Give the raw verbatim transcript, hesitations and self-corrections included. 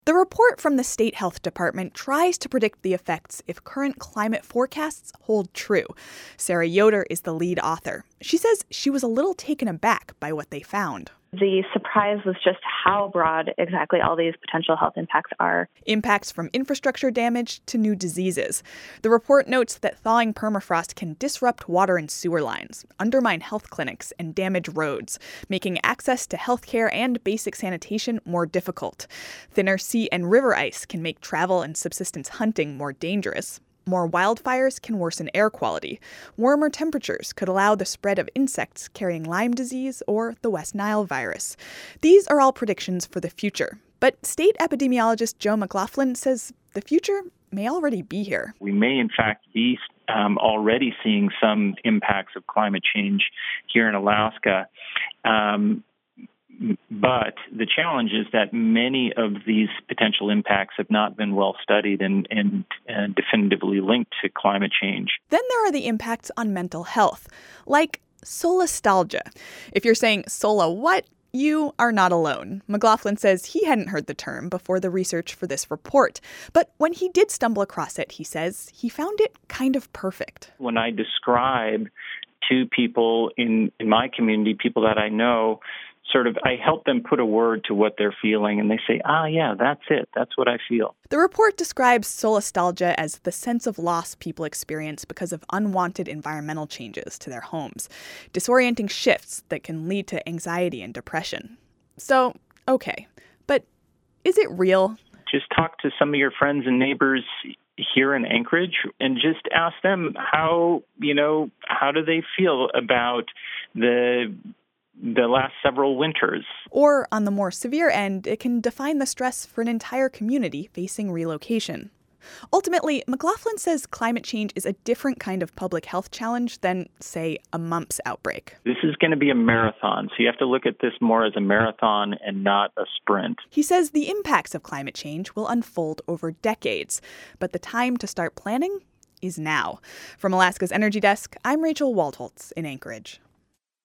The report from the state health department tries to predict the effects if current climate forecasts hold true. Sarah Yoder is the lead author. She says she was a little taken aback by what they found. The surprise was just how broad exactly all these potential health impacts are. Impacts from infrastructure damage to new diseases. The report notes that thawing permafrost can disrupt water and sewer lines, undermine health clinics, and damage roads, making access to healthcare and basic sanitation more difficult. Thinner sea and river ice can make travel and subsistence hunting more dangerous. More wildfires can worsen air quality. Warmer temperatures could allow the spread of insects carrying Lyme disease or the West Nile virus. These are all predictions for the future. But state epidemiologist Joe McLaughlin says the future may already be here. We may, in fact, be um, already seeing some impacts of climate change here in Alaska. Um, But the challenge is that many of these potential impacts have not been well studied and, and, and definitively linked to climate change. Then there are the impacts on mental health, like solastalgia. If you're saying sola what, you are not alone. McLaughlin says he hadn't heard the term before the research for this report. But when he did stumble across it, he says he found it kind of perfect. When I describe to people in, in my community, people that I know, sort of, I help them put a word to what they're feeling, and they say, ah, yeah, that's it. That's what I feel. The report describes solastalgia as the sense of loss people experience because of unwanted environmental changes to their homes, disorienting shifts that can lead to anxiety and depression. So, okay, but is it real? Just talk to some of your friends and neighbors here in Anchorage and just ask them how, you know, how do they feel about the the last several winters. Or on the more severe end, it can define the stress for an entire community facing relocation. Ultimately, McLaughlin says climate change is a different kind of public health challenge than, say, a mumps outbreak. This is going to be a marathon, so you have to look at this more as a marathon and not a sprint. He says the impacts of climate change will unfold over decades, but the time to start planning is now. From Alaska's Energy Desk, I'm Rachel Waldholtz in Anchorage.